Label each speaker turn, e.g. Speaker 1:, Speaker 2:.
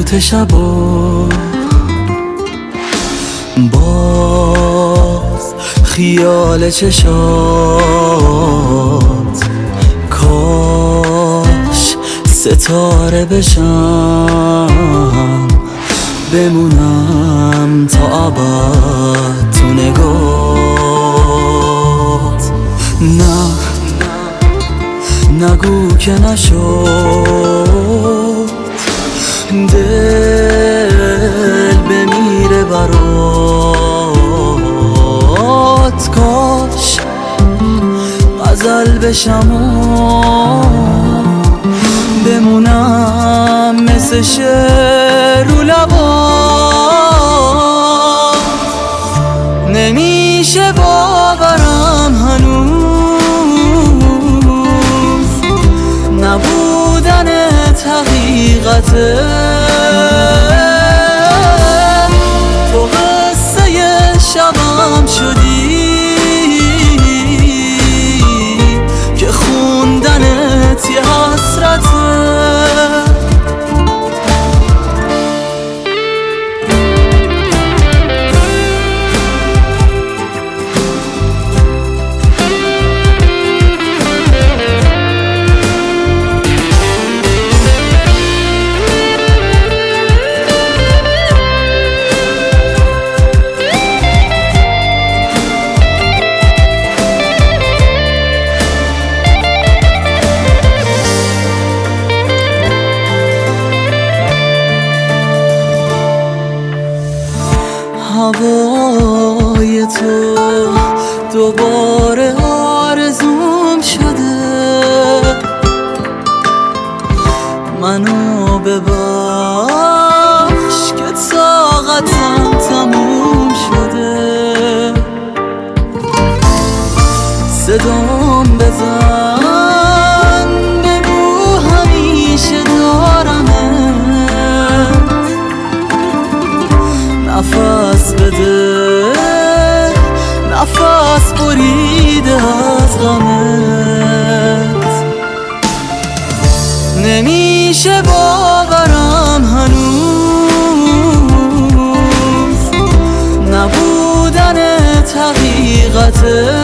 Speaker 1: سکوت شبا باز خیال چشات کاش ستاره بشم بمونم تا ابد تو نگات. نه نگو که نشد دل بمیره برات کاش غزل بشم و بمونم مثل شعر رو لبات. نمیشه باورم هنوز نبودنت حقیقته. تو قصه شبم شدی که خوندنت یه حسرته. هوای تو دوباره آرزوم شده. منو ببخش که طاقتم تموم شده. صدام بزن بگو همیشه دارمت. نفس بده نفس بریده از غمت. نمیشه باورم هنوز نبودنت حقیقته.